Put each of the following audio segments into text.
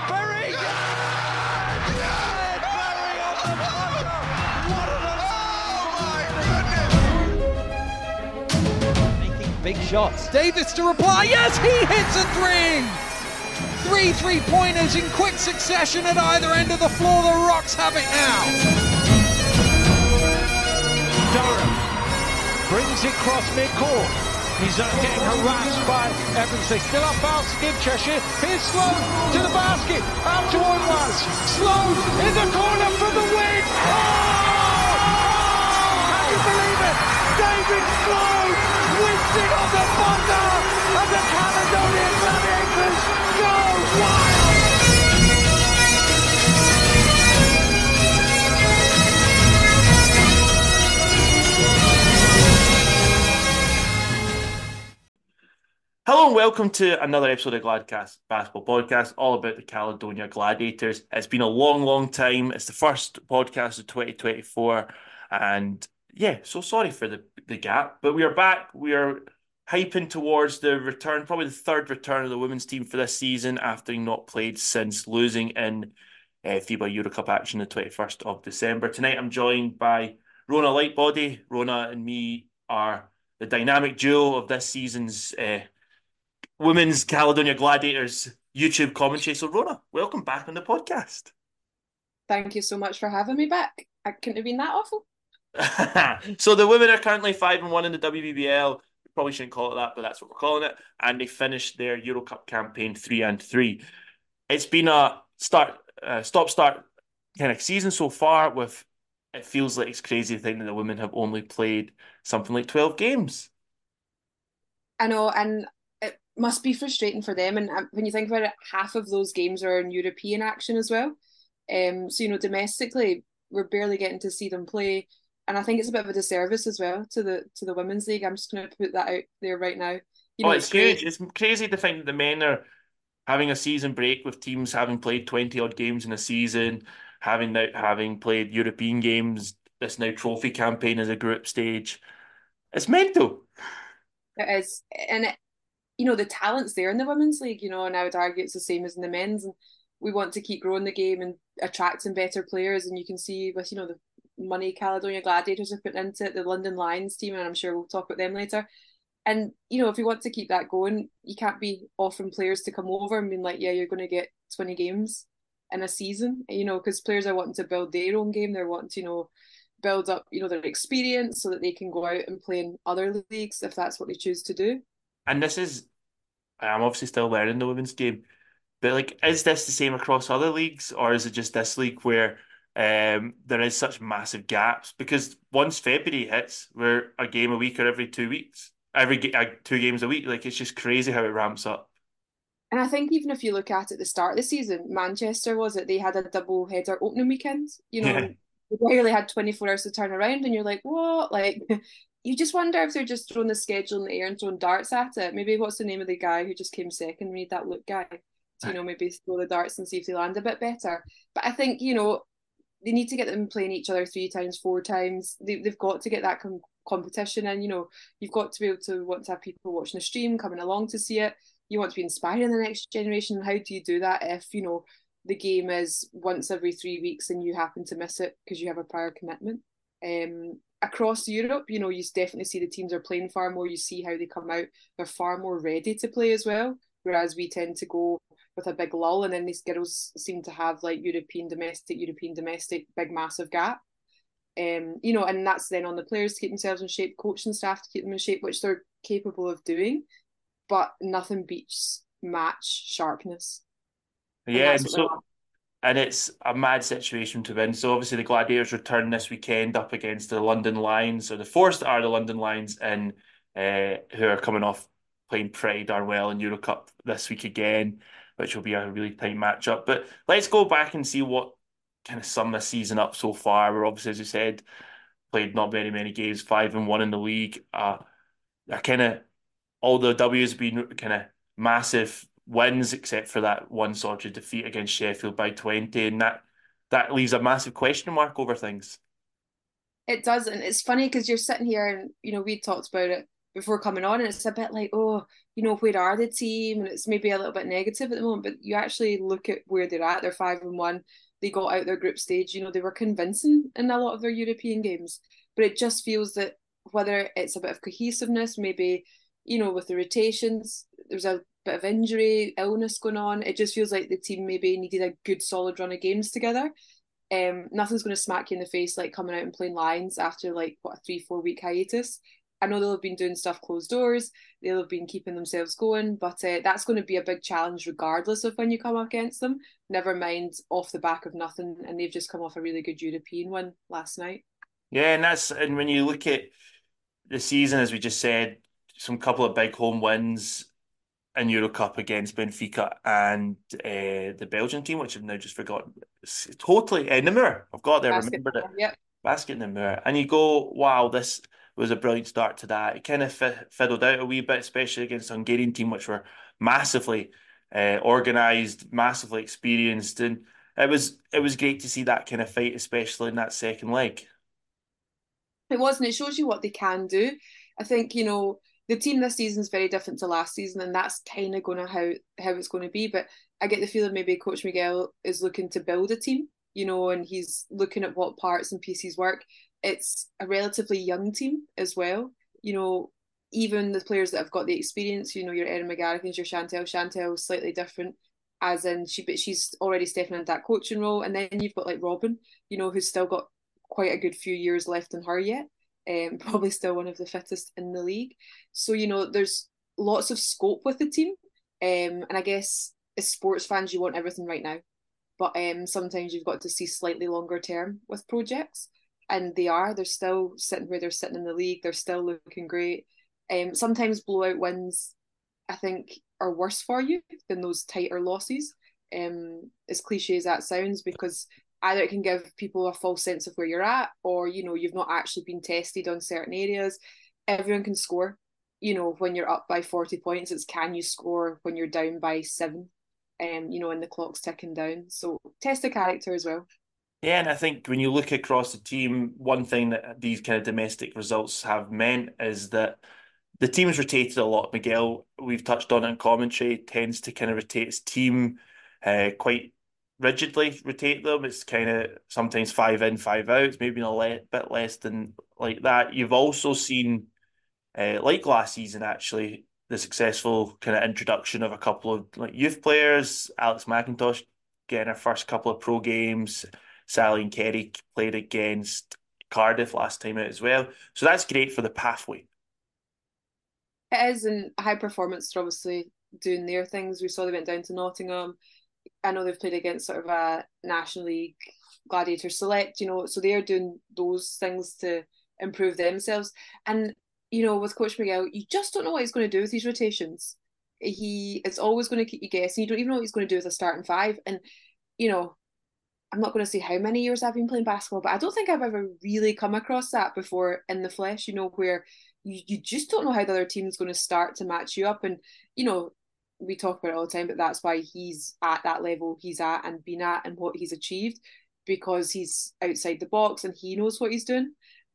Berry! Yes! Berry on the buzzer! What an unbelievable... Making big shots. Davis to reply. Yes, he hits a three! 3 3-pointers in quick succession at either end of the floor. The Rocks have it now. Durham brings it cross midcourt. He's getting harassed by Evans. They still have fouls to give Cheshire. Here's Sloan to the basket. Out to Oilers. Sloan in the corner for the win. Oh! Can you believe it? David Sloan wins it on the buzzer. And the Caledonian Gladiators go wild. Hello and welcome to another episode of Gladcast Basketball Podcast, all about the Caledonia Gladiators. It's been a long time. It's the first podcast of 2024. And yeah, so sorry for the gap. But we are back. We are hyping towards the return, probably the third return of the women's team for this season after not played since losing in FIBA Eurocup action the 21st of December. Tonight I'm joined by Rona Lightbody. Rona and me are the dynamic duo of this season's Women's Caledonia Gladiators YouTube commentary. So, Rona, welcome back on the podcast. Thank you so much for having me back. I couldn't have been that awful. So, the women are currently 5-1 in the WBBL. We probably shouldn't call it that, but that's what we're calling it. And they finished their Eurocup campaign 3-3. It's been a stop-start kind of season so far. With it feels like it's crazy to think that the women have only played something like 12 games. I know, and it must be frustrating for them. And when you think about it, half of those games are in European action as well. So, domestically, we're barely getting to see them play. And I think it's a bit of a disservice as well to the Women's League. I'm just going to put that out there right now. It's huge. It's crazy to think that the men are having a season break with teams having played 20-odd games in a season, having played European games, this now trophy campaign as a group stage. It's mental. It is. And the talent's there in the Women's League, and I would argue it's the same as in the men's. And we want to keep growing the game and attracting better players. And you can see with, the money Caledonia Gladiators are putting into it, the London Lions team, and I'm sure we'll talk about them later. And, if you want to keep that going, you can't be offering players to come over and being like, yeah, you're going to get 20 games in a season, because players are wanting to build their own game. They're wanting to, build up, their experience so that they can go out and play in other leagues if that's what they choose to do. And I'm obviously still learning the women's game, but is this the same across other leagues, or is it just this league where there is such massive gaps? Because once February hits, we're a game a week or every 2 weeks, 2 games a week. It's just crazy how it ramps up. And I think even if you look at the start of the season, Manchester they had a double header opening weekend. Yeah. They barely had 24 hours to turn around, and you're like, what? You just wonder if they're just throwing the schedule in the air and throwing darts at it. Maybe what's the name of the guy who just came second? We need that Luke guy to, maybe throw the darts and see if they land a bit better. But I think, they need to get them playing each other 3 times, 4 times. They've got to get that competition in. You've got to be able to want to have people watching the stream, coming along to see it. You want to be inspiring the next generation. How do you do that if, the game is once every 3 weeks and you happen to miss it because you have a prior commitment? Across Europe, you definitely see the teams are playing far more. You see how they come out. They're far more ready to play as well. Whereas we tend to go with a big lull, and then these girls seem to have European, domestic, big, massive gap. And that's then on the players to keep themselves in shape, coaching staff to keep them in shape, which they're capable of doing. But nothing beats match sharpness. Yeah, and it's a mad situation to win. So obviously the Gladiators return this weekend up against the London Lions, or the Force are the London Lions, and who are coming off playing pretty darn well in Eurocup this week again, which will be a really tight matchup. But let's go back and see what kind of sum this season up so far. We're obviously, as you said, played not very many games, 5-1 in the league. All the W's have been kind of massive wins, except for that one sort of defeat against Sheffield by 20, and that leaves a massive question mark over things. It does, and it's funny because you're sitting here and we talked about it before coming on, and it's a bit like, oh, where are the team? And it's maybe a little bit negative at the moment, but you actually look at where they're at. They're 5-1. They got out their group stage. They were convincing in a lot of their European games, but it just feels that whether it's a bit of cohesiveness, maybe, with the rotations, there's a bit of injury, illness going on. It just feels like the team maybe needed a good solid run of games together. Nothing's going to smack you in the face like coming out and playing Lions after like a 3-4 week hiatus. I know they'll have been doing stuff closed doors. They'll have been keeping themselves going, but that's going to be a big challenge regardless of when you come up against them. Never mind off the back of nothing, and they've just come off a really good European win last night. Yeah, and when you look at the season, as we just said, some couple of big home wins in Euro Cup against Benfica and the Belgian team, which I've now just forgotten. It's totally Namur. I've got there, remembered it. Yep. Basket Namur. And you go, wow, this was a brilliant start to that. It kind of fiddled out a wee bit, especially against the Hungarian team, which were massively organised, massively experienced. And it was great to see that kind of fight, especially in that second leg. It was, and it shows you what they can do. I think, the team this season is very different to last season, and that's kind of going to how it's going to be. But I get the feeling maybe Coach Miguel is looking to build a team, and he's looking at what parts and pieces work. It's a relatively young team as well. Even the players that have got the experience, your Erin McGarrigan's, your Chantel's slightly different, as in she's already stepping into that coaching role. And then you've got like Robin, who's still got quite a good few years left in her yet. Probably still one of the fittest in the league. So, there's lots of scope with the team. And I guess as sports fans, you want everything right now. But sometimes you've got to see slightly longer term with projects. And they're still sitting where they're sitting in the league. They're still looking great. Sometimes blowout wins, I think, are worse for you than those tighter losses. As cliche as that sounds, because either it can give people a false sense of where you're at, or you've not actually been tested on certain areas. Everyone can score. When you're up by 40 points, it's can you score when you're down by 7, and the clock's ticking down. So test the character as well. Yeah, and I think when you look across the team, one thing that these kind of domestic results have meant is that the team's rotated a lot. Miguel, we've touched on it in commentary, tends to kind of rotate his team quite rigidly, rotate them. It's kind of sometimes 5 in, 5 out. It's maybe a bit less than like that. You've also seen, like last season actually, the successful kind of introduction of a couple of like youth players. Alex McIntosh getting her first couple of pro games. Sally and Kerry played against Cardiff last time out as well. So that's great for the pathway. It is, and high performance are obviously doing their things. We saw they went down to Nottingham. I know they've played against sort of a National League Gladiator Select, so they're doing those things to improve themselves. And, with Coach Miguel, you just don't know what he's going to do with these rotations. He is always going to keep you guessing. You don't even know what he's going to do with a starting 5. And, I'm not going to say how many years I've been playing basketball, but I don't think I've ever really come across that before in the flesh, where you just don't know how the other team's going to start to match you up. And, we talk about it all the time, but that's why he's at that level he's at and been at and what he's achieved, because he's outside the box and he knows what he's doing.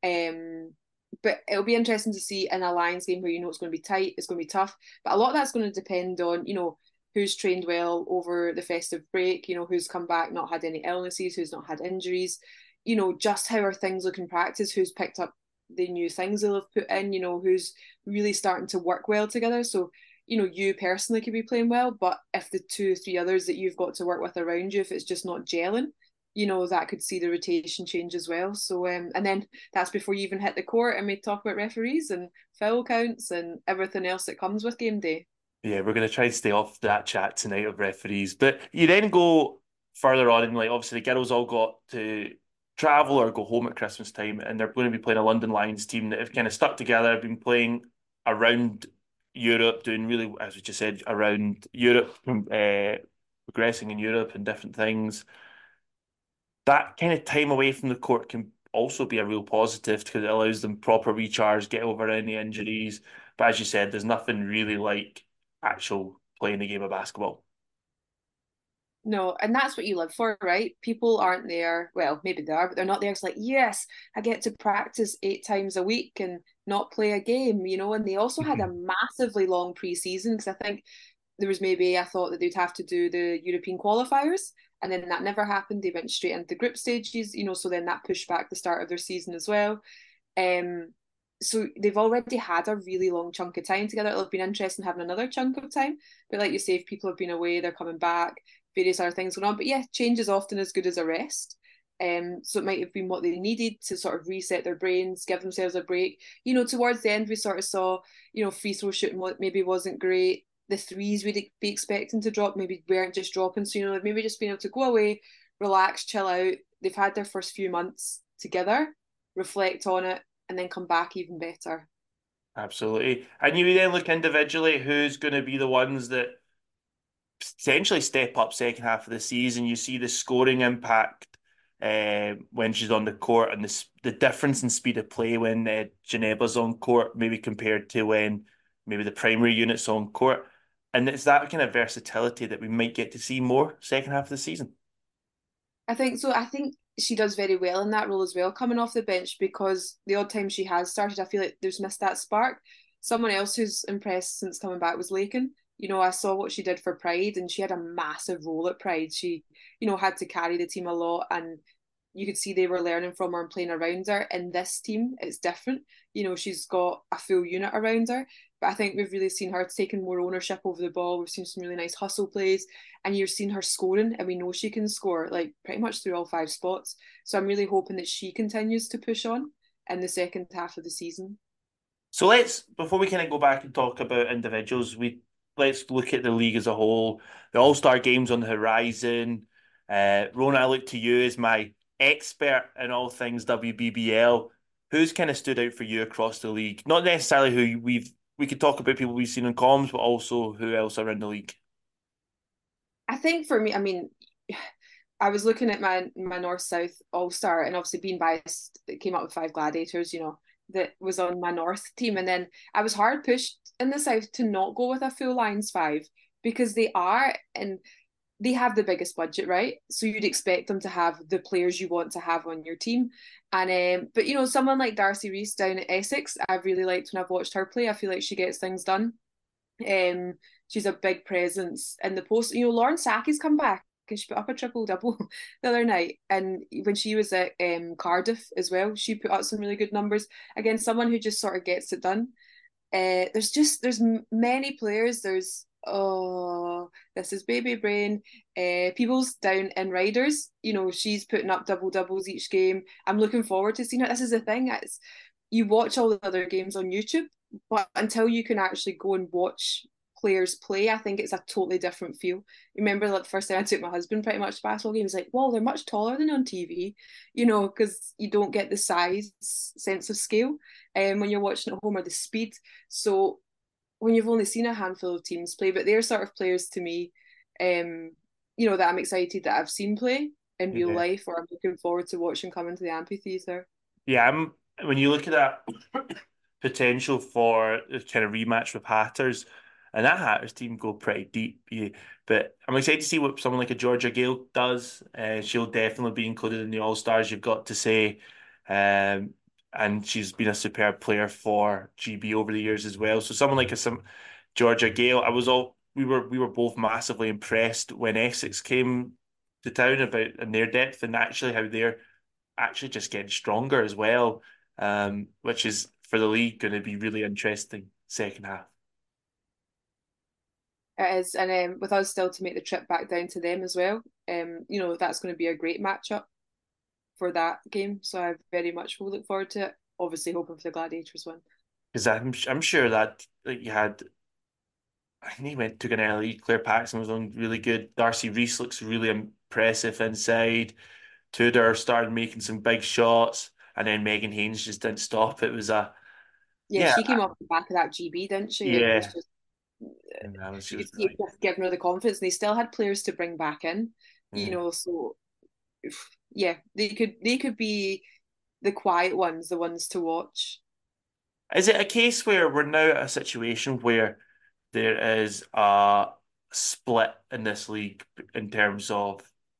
But it'll be interesting to see in a Lions game where it's going to be tight, it's going to be tough. But a lot of that's going to depend on, who's trained well over the festive break, who's come back, not had any illnesses, who's not had injuries, just how are things looking in practice, who's picked up the new things they'll have put in, who's really starting to work well together. So, you personally could be playing well, but if the 2 or 3 others that you've got to work with around you, if it's just not gelling, that could see the rotation change as well. So, and then that's before you even hit the court and we talk about referees and foul counts and everything else that comes with game day. Yeah, we're going to try and stay off that chat tonight of referees. But you then go further on and obviously the girls all got to travel or go home at Christmas time, and they're going to be playing a London Lions team that have kind of stuck together, been playing around Europe, doing really, as we just said, around Europe, progressing in Europe and different things. That kind of time away from the court can also be a real positive because it allows them proper recharge, get over any injuries. But as you said, there's nothing really like actual playing the game of basketball. No, and that's what you live for, right? People aren't there. Well, maybe they are, but they're not there. It's like, yes, I get to practice 8 times a week and not play a game, And they also had a massively long pre-season because I think there was maybe I thought that they'd have to do the European qualifiers, and then that never happened. They went straight into the group stages, so then that pushed back the start of their season as well. Um, so they've already had a really long chunk of time together. It'll have been interesting having another chunk of time. But like you say, if people have been away, they're coming back, various other things going on. But yeah, change is often as good as a rest. So it might have been what they needed to sort of reset their brains, give themselves a break. Towards the end, we sort of saw, free throw shooting maybe wasn't great. The threes we'd be expecting to drop maybe weren't just dropping. So, maybe just being able to go away, relax, chill out. They've had their first few months together, reflect on it, and then come back even better. Absolutely. And you then look individually who's going to be the ones that potentially step up second half of the season. You see the scoring impact when she's on the court and the difference in speed of play when Geneva's on court, maybe compared to when maybe the primary unit's on court. And it's that kind of versatility that we might get to see more second half of the season. I think so. I think she does very well in that role as well, coming off the bench, because the odd time she has started, I feel like there's missed that spark. Someone else who's impressed since coming back was Lakin. I saw what she did for Pride, and she had a massive role at Pride. She, had to carry the team a lot, and you could see they were learning from her and playing around her. In this team, it's different. She's got a full unit around her, but I think we've really seen her taking more ownership over the ball. We've seen some really nice hustle plays, and you're seeing her scoring, and we know she can score like pretty much through all 5 spots. So I'm really hoping that she continues to push on in the second half of the season. So before we kind of go back and talk about individuals, let's look at the league as a whole. The All-Star game's on the horizon. Rona, I look to you as my expert in all things WBBL. Who's kind of stood out for you across the league? Not necessarily who we could talk about people we've seen in comms, but also who else around the league. I think for me, I mean, I was looking at my North South All Star, and obviously being biased, it came up with 5 Gladiators, that was on my North team, and then I was hard pushed in the South to not go with a full Lions 5 because they are and they have the biggest budget, right? So you'd expect them to have the players you want to have on your team. And but someone like Darcy Reese down at Essex, I've really liked when I've watched her play. I feel like she gets things done. She's a big presence in the post. Lauren Sackey's come back and she put up a triple double the other night. And when she was at Cardiff as well, she put up some really good numbers. Again, someone who just sort of gets it done. There's many players. There's this is Baby Brain. People's down in Riders. She's putting up double doubles each game. I'm looking forward to seeing her. This is the thing. You watch all the other games on YouTube, but until you can actually go and watch players play, I think it's a totally different feel. Remember, like the first time I took my husband pretty much to basketball games, like, well, they're much taller than on TV, because you don't get the size sense of scale when you're watching at home, or the speed. So when you've only seen a handful of teams play, but they're sort of players to me, that I'm excited that I've seen play in real life, or I'm looking forward to watching come into the amphitheatre. Yeah, when you look at that potential for a kind of rematch with Hatters, and that Hatters team go pretty deep. But I'm excited to see what someone like a Georgia Gale does. She'll definitely be included in the All Stars, you've got to say. And she's been a superb player for GB over the years as well. So someone like some Georgia Gale, we were both massively impressed when Essex came to town about in their depth and actually how they're actually just getting stronger as well, which is for the league going to be really interesting second half. It is, and with us still to make the trip back down to them as well, that's going to be a great matchup for that game. So I very much will look forward to it. Obviously, hoping for the Gladiators win. Because I'm sure that you had, I think he took an early. Claire Paxson was on really good. Darcy Reese looks really impressive inside. Tudor started making some big shots, and then Megan Haynes just didn't stop. It was she came off the back of that GB, didn't she? Yeah. It was just, you could see it just giving her the confidence. And they still had players to bring back in, so yeah, they could be the quiet ones, the ones to watch. Is it a case where we're now at a situation where there is a split in this league in terms of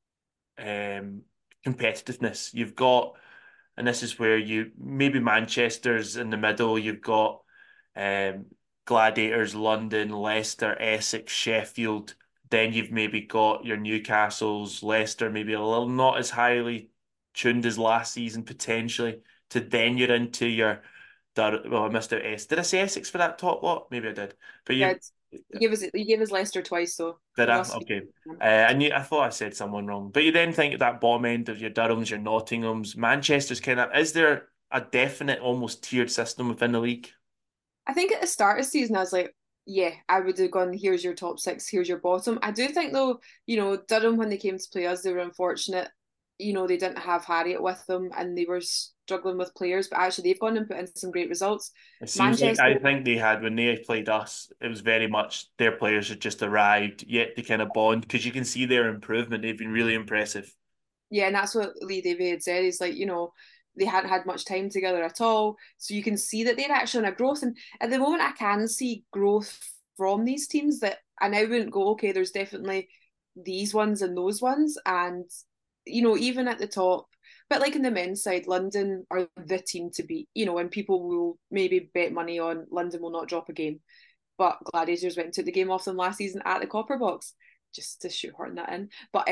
competitiveness. You've got, and this is where you maybe Manchester's in the middle. You've got um, Gladiators, London, Leicester, Essex, Sheffield. Then you've maybe got your Newcastles, Leicester, maybe a little not as highly tuned as last season potentially. To then you're into your, well, I missed out S. Did I say Essex for that top lot? Maybe I did. But Yeah, you you gave us Leicester twice, so did you I? must be. Okay. I thought I said someone wrong. But you then think at that bottom end of your Durhams, your Nottinghams, Manchester's kind of, is there a definite almost tiered system within the league? I think at the start of the season, I was like, yeah, I would have gone, here's your top six, here's your bottom. I do think, though, Durham, when they came to play us, they were unfortunate. They didn't have Harriet with them and they were struggling with players, but actually they've gone and put in some great results. It seems like Manchester, I think they had when they played us, it was very much their players had just arrived, yet they kind of bond because you can see their improvement. They've been really impressive. yeah, and that's what Lee Davey had said. He's like, they hadn't had much time together at all. So you can see that they're actually on a growth. And at the moment, I can see growth from these teams that I now wouldn't go, okay, there's definitely these ones and those ones. And, even at the top, but like in the men's side, London are the team to beat, and people will maybe bet money on London will not drop a game. But Gladiators went and took the game off them last season at the Copper Box, just to shoehorn that in. But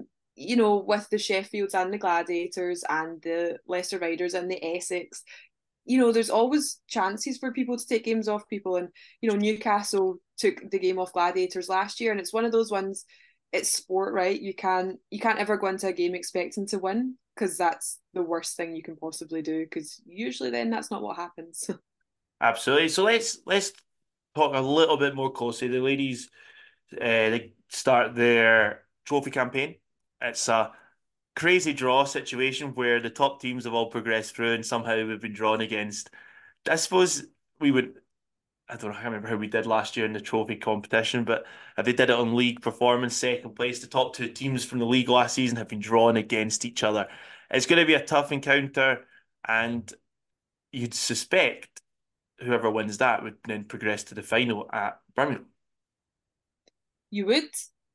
with the Sheffields and the Gladiators and the Leicester Riders and the Essex, there's always chances for people to take games off people. And, Newcastle took the game off Gladiators last year. And it's one of those ones, it's sport, right? You can't ever go into a game expecting to win because that's the worst thing you can possibly do because usually then that's not what happens. Absolutely. So let's talk a little bit more closely. The ladies, they start their trophy campaign. It's a crazy draw situation where the top teams have all progressed through and somehow we've been drawn against. I suppose we would, I don't know, I can't remember how we did last year in the trophy competition, but if they did it on league performance, second place, the top two teams from the league last season have been drawn against each other. It's going to be a tough encounter, and you'd suspect whoever wins that would then progress to the final at Birmingham. You would,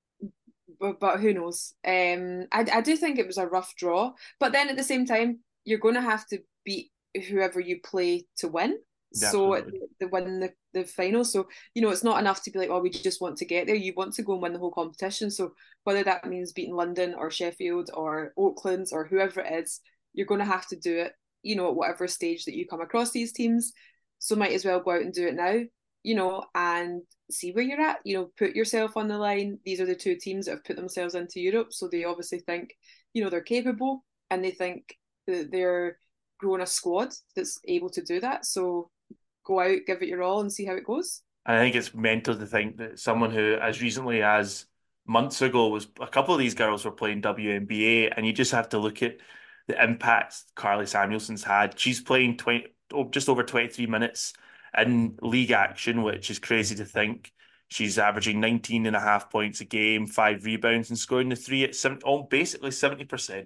but who knows? I do think it was a rough draw, but then at the same time, you're going to have to beat whoever you play to win. So Absolutely. the win the final. So it's not enough to be like, oh, we just want to get there. You want to go and win the whole competition. So whether that means beating London or Sheffield or Oakland or whoever it is, you're going to have to do it. At whatever stage that you come across these teams. So might as well go out and do it now. And see where you're at. Put yourself on the line. These are the two teams that have put themselves into Europe, so they obviously think, they're capable, and they think that they're growing a squad that's able to do that. So go out, give it your all, and see how it goes. I think it's mental to think that someone who, as recently as months ago, was a couple of these girls were playing WNBA, and you just have to look at the impact Carly Samuelson's had. She's playing just over 23 minutes in league action, which is crazy to think. She's averaging 19 and a half points a game, 5 rebounds, and scoring the three at basically 70%.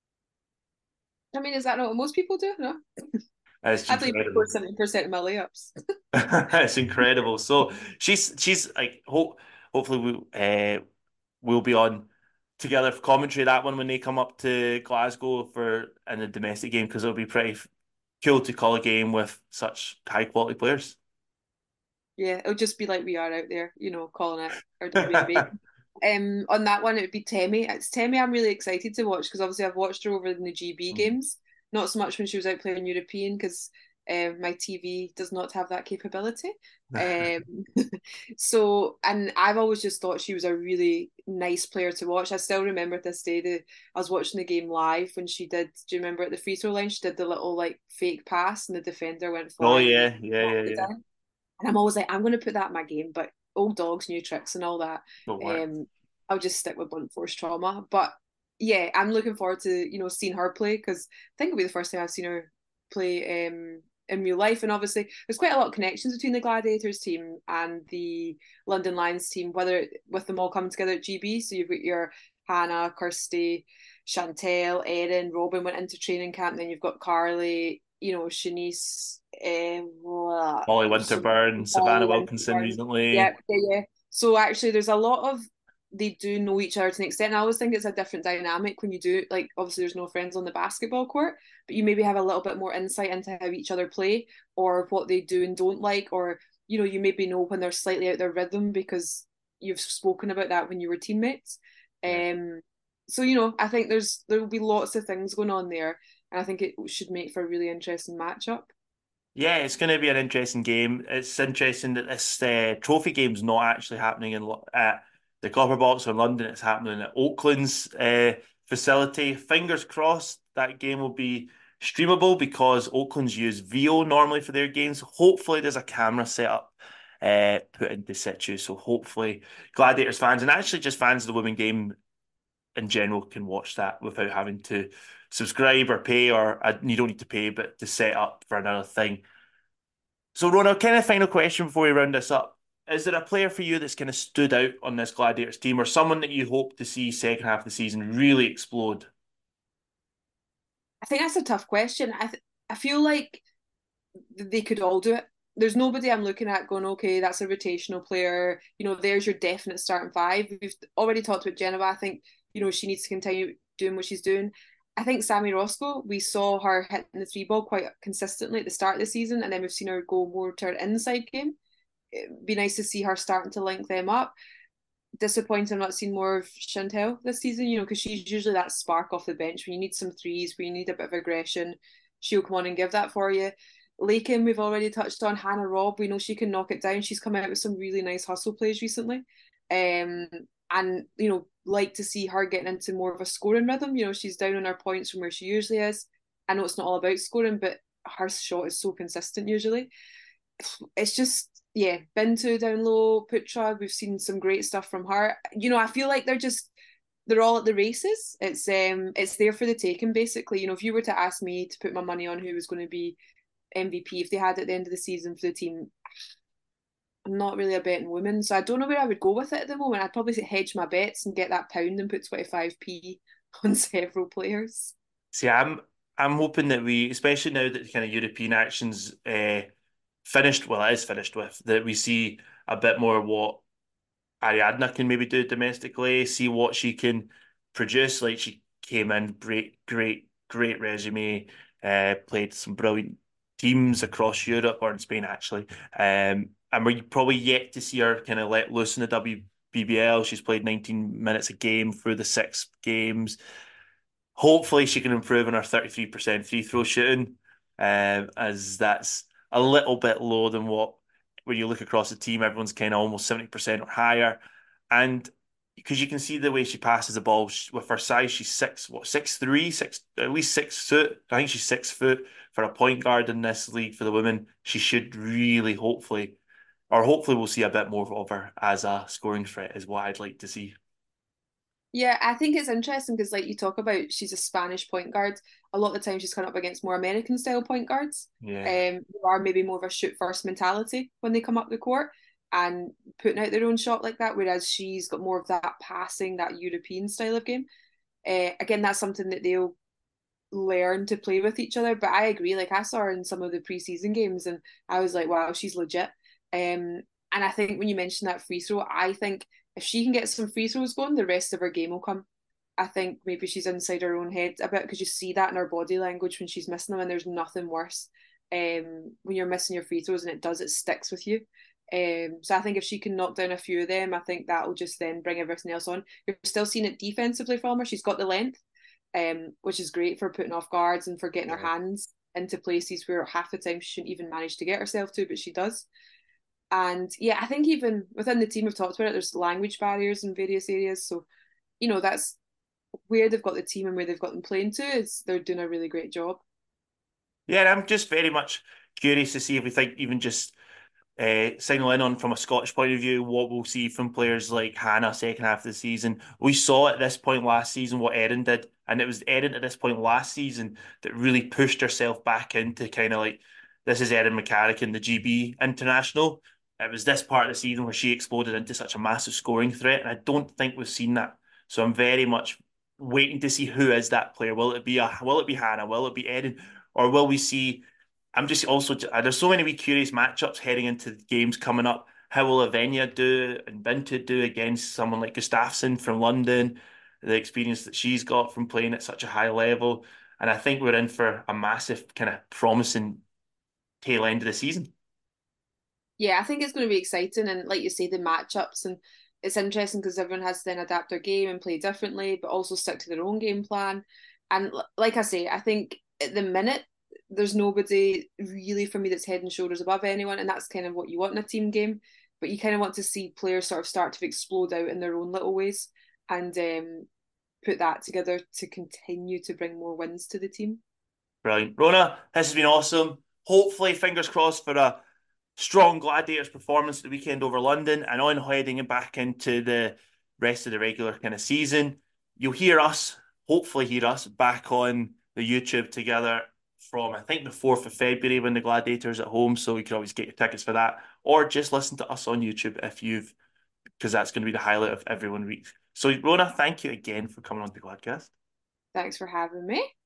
I mean, is that not what most people do? No. It's I believe incredible. 70% of my layups. It's incredible. So she's like hopefully we'll be on together for commentary that one when they come up to Glasgow for in the domestic game because it'll be pretty cool to call a game with such high quality players. Yeah, it'll just be like we are out there, calling it our WNBA. On that one, it would be Temi. It's Temi I'm really excited to watch because obviously I've watched her over in the GB games. Not so much when she was out playing European because my TV does not have that capability. So, and I've always just thought she was a really nice player to watch. I still remember this day that I was watching the game live when she did. Do you remember at the free throw line? She did the little like fake pass and the defender went Oh flying. yeah, yeah. And I'm always like, I'm going to put that in my game, but old dogs, new tricks, and all that. I'll just stick with blunt force trauma. But yeah, I'm looking forward to seeing her play because I think it'll be the first time I've seen her play in real life. And obviously, there's quite a lot of connections between the Gladiators team and the London Lions team, whether with them all coming together at GB. So you've got your Hannah, Kirsty, Chantel, Erin, Robin went into training camp. Then you've got Carly, Shanice, Molly Winterburn, Savannah Wilkinson recently. Yeah. So actually, there's a lot of they do know each other to an extent. And I always think it's a different dynamic when you do like obviously there's no friends on the basketball court, but you maybe have a little bit more insight into how each other play or what they do and don't like, or you maybe know when they're slightly out their rhythm because you've spoken about that when you were teammates. Yeah. So I think there will be lots of things going on there, and I think it should make for a really interesting matchup. Yeah, it's going to be an interesting game. It's interesting that this trophy game's not actually happening at the Copper Box in London. It's happening at Oakland's facility. Fingers crossed that game will be streamable because Oakland's use VO normally for their games. Hopefully, there's a camera set up put into situ. So hopefully, Gladiators fans and actually just fans of the women game in general can watch that without having to subscribe or pay, or you don't need to pay, but to set up for another thing. So, Rona, kind of final question before we round this up. Is there a player for you that's kind of stood out on this Gladiators team, or someone that you hope to see second half of the season really explode? I think that's a tough question. I feel like they could all do it. There's nobody I'm looking at going, okay, that's a rotational player. There's your definite starting five. We've already talked about Geneva. I think, she needs to continue doing what she's doing. I think Sammy Roscoe, we saw her hitting the three ball quite consistently at the start of the season, and then we've seen her go more to her inside game. It'd be nice to see her starting to link them up. Disappointed I'm not seeing more of Chantel this season, because she's usually that spark off the bench when you need some threes, when you need a bit of aggression. She'll come on and give that for you. Lakin, we've already touched on. Hannah Robb, we know she can knock it down. She's come out with some really nice hustle plays recently. And like to see her getting into more of a scoring rhythm. She's down on her points from where she usually is. I know it's not all about scoring, but her shot is so consistent usually. It's just, yeah, Bintu down low, Putra, we've seen some great stuff from her. I feel like they're all at the races. It's there for the taking, basically. If you were to ask me to put my money on who was going to be MVP if they had at the end of the season for the team, I'm not really a betting woman, so I don't know where I would go with it at the moment. I'd probably hedge my bets and get that pound and put 25p on several players. See, I'm hoping that we, especially now that the kind of European actions finished, well, it is finished with, that we see a bit more what Ariadna can maybe do domestically, see what she can produce. Like she came in, great resume, played some brilliant teams across Europe or in Spain actually. And we're probably yet to see her kind of let loose in the WBBL. She's played 19 minutes a game through the 6 games. Hopefully she can improve on her 33% free throw shooting, as that's a little bit low than what, when you look across the team, everyone's kind of almost 70% or higher. And because you can see the way she passes the ball with her size, she's 6'3", at least 6 foot. I think she's 6 foot for a point guard in this league for the women. She should really, hopefully we'll see a bit more of her as a scoring threat, is what I'd like to see. Yeah, I think it's interesting because, like you talk about, she's a Spanish point guard. A lot of the time, she's come up against more American style point guards. Yeah. Who are maybe more of a shoot first mentality when they come up the court and putting out their own shot like that. Whereas she's got more of that passing, that European style of game. Again, that's something that they'll learn to play with each other. But I agree. Like I saw her in some of the preseason games, and I was like, wow, she's legit. And I think when you mentioned that free throw, I think if she can get some free throws going, the rest of her game will come. I think maybe she's inside her own head a bit because you see that in her body language when she's missing them, and there's nothing worse when you're missing your free throws and it sticks with you. So I think if she can knock down a few of them, I think that will just then bring everything else on. You're still seeing it defensively from her. She's got the length, which is great for putting off guards and for getting her hands into places where half the time she shouldn't even manage to get herself to, but she does. And yeah, I think even within the team, we've talked about it, there's language barriers in various areas. So, that's where they've got the team and where they've got them playing to, is they're doing a really great job. Yeah, I'm just very much curious to see if we think even just signaling on from a Scottish point of view, what we'll see from players like Hannah second half of the season. We saw at this point last season what Erin did, and it was Erin at this point last season that really pushed herself back into kind of like, this is Erin McCarrick, the GB international. It was this part of the season where she exploded into such a massive scoring threat, and I don't think we've seen that. So I'm very much waiting to see who is that player. Will it be Hannah? Will it be Erin? Or will we see? I'm just also, there's so many wee curious matchups heading into the games coming up. How will Avenia do and Bintu do against someone like Gustafsson from London? The experience that she's got from playing at such a high level. And I think we're in for a massive kind of promising tail end of the season. Yeah, I think it's going to be exciting. And like you say, the matchups, and it's interesting because everyone has to then adapt their game and play differently, but also stick to their own game plan. And like I say, I think at the minute, there's nobody really for me that's head and shoulders above anyone. And that's kind of what you want in a team game. But you kind of want to see players sort of start to explode out in their own little ways and put that together to continue to bring more wins to the team. Brilliant. Rona, this has been awesome. Hopefully, fingers crossed for a strong Gladiators performance the weekend over London and on heading back into the rest of the regular kind of season. You'll hear us, hopefully hear us, back on the YouTube together from, I think, the 4th of February when the Gladiators at home, so you can always get your tickets for that, or just listen to us on YouTube because that's going to be the highlight of every 1 week. So, Rona, thank you again for coming on the Gladcast. Thanks for having me.